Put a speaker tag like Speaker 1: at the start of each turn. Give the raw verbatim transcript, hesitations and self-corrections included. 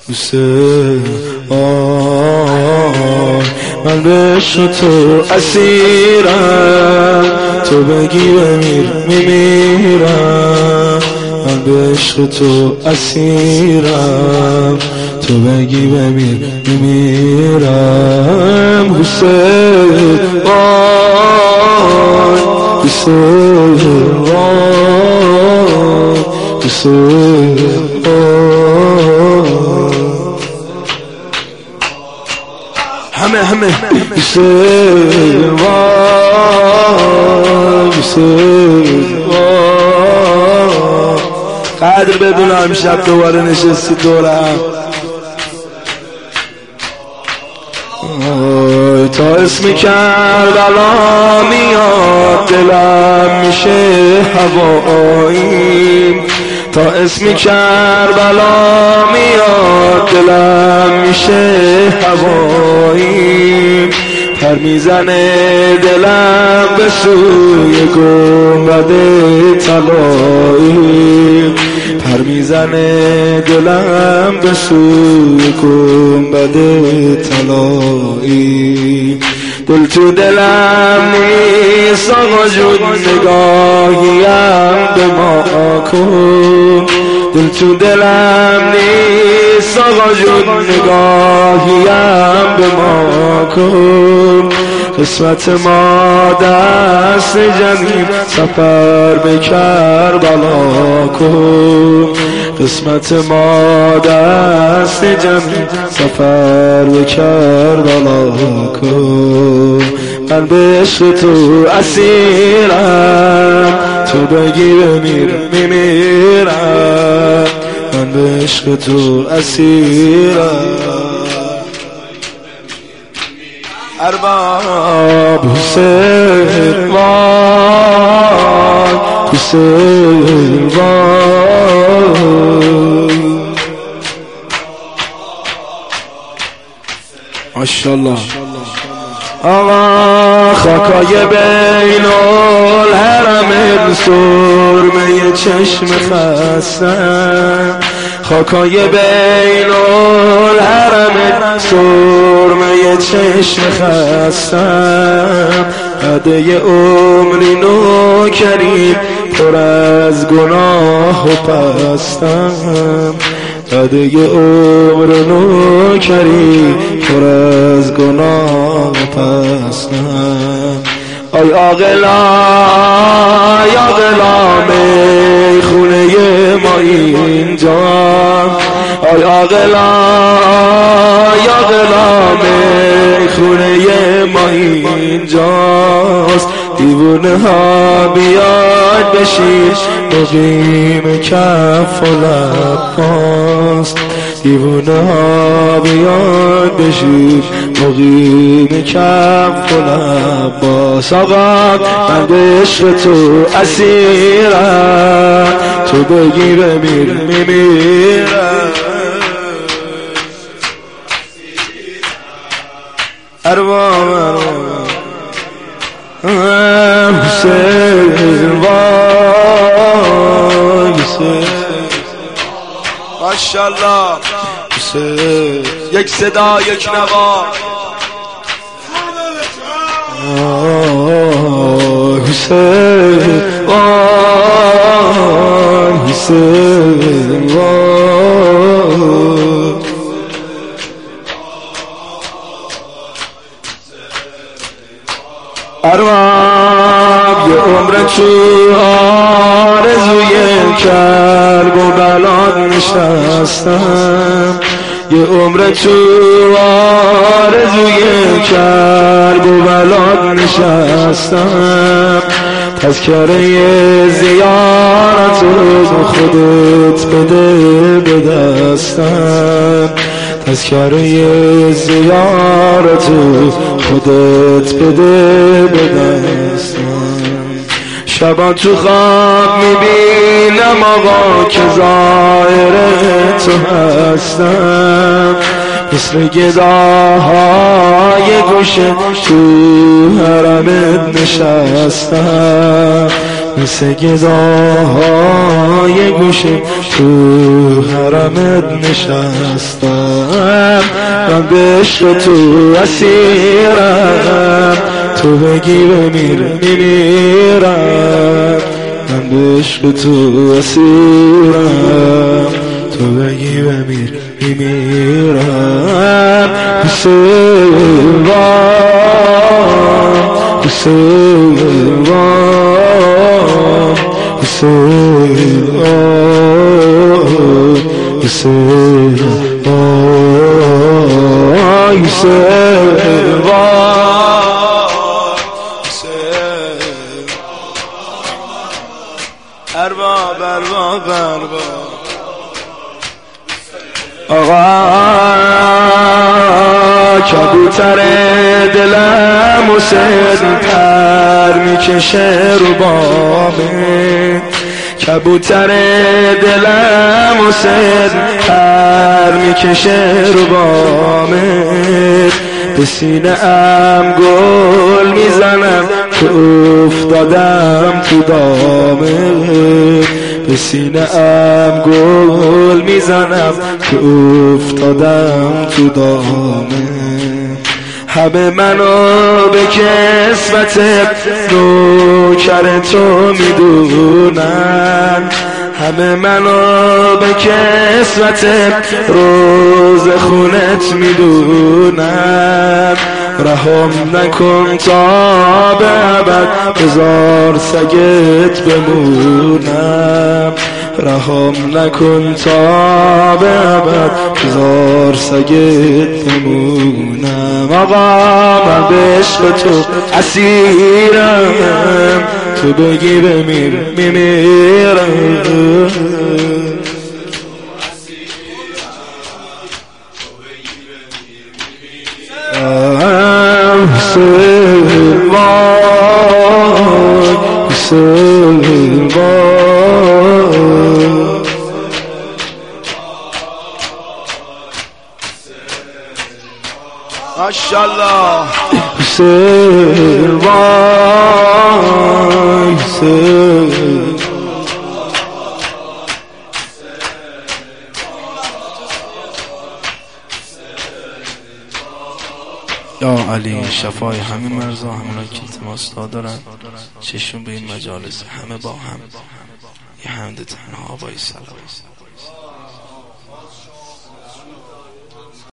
Speaker 1: دوست آی من به عشق تو اسیرم، تو بگی بمیر میمیرم. من به عشق تو اسیرم، تو بگی بمیر میمیرم. دوست آی دوست آی دوست همه همه دوست وای دوست وای قدر بدونم شب دوباره نشستی دورم. تا اسم کربلا میاد دلم میشه هوایی، تا اسم کربلا میاد دلم میشه هوایی. پر میزنه دلم به سوی گنبد طلایی، پر میزنه دلم به سوی گنبد طلایی. دل تو دلم نیست آقا جون نگاهیم به ما کن، دل تو دلم نیست آقا جون نگاهیم به ما کن. قسمت ما دست جمعیم سفر به کربلا کن، قسمت ما دست جمعیم سفر به کربلا کن. من به عشق تو اسیرم، تو بگی بمیر میمیرم. من به عشق تو اسیرم. ارباب حسین وای حسین وای ماشاءالله. آقا خاکای بین الحرم سرمه چشم خستم، خاکای بین الحرم سرمه چشم خستم. هدیه عمری نوکریم پر از گناه و پستم، هدیه عمر نوکریم پر از گناه و پستم. آی عاقلا ای عاقلا میخونه ما اینجا، آی عاقلا ای عاقلا میخونه ما اینجاست. دیوونه ها بیاد بشید مقیم کف و لباست، دیوونه ها بیاد بشید مقیم کف و لباس. آقا من به عشق تو اسیرم، تو بگی بمیر میمیرم. ارباب حسین وای حسین ماشاءالله حسین. یک صدا یک نوا حسین وای حسین وای. ارباب یه عمر تو آرزوی کرب و بلاد نشستم، یه عمر تو آرزوی کرب و بلاد نشستم. تذکره زیارت رو خودت بده به دستم، تذکره زیارت رو خودت بده به دستم. شبا تو خواب میبینم آقا که ظاهر تو هستم، مثل گداهای گوشه تو حرمت نشستم، مثل گداهای گوشه تو حرمت نشستم. من به عشق تو اسیرم، تو بگی بمیر میمیرم. من به عشق تو اسیرم، تو بگی بمیر میمیرم. حسین حسین حسین حسین ارباب ارباب ارباب آقا کبوتر دلم حسین پر میکشه رو بامه. کبوتر دلم حسین پر میکشه رو بامه. به سینه ام گل میزنم که افتادم تو دامه. به سینه ام گل میزنم که افتادم تو دامه. همه منو به کسوت نوکر تو میدونن. همه منو به کسوت روز خونت میدونن. رحم نکن تا به ابد هزار سگت بمونم. رحم نکن تا به ابد هزار سگت بمونم. آقا من به عشق تو اسیرم، تو بگی بمیر میمیرم. حسین وای حسین وای ماشاءالله. حسین وای حسین یا علی شفای همه مرزا، همونا که التماس دارن چشم به این مجالس همه با هم یه حمد تنها با سلام.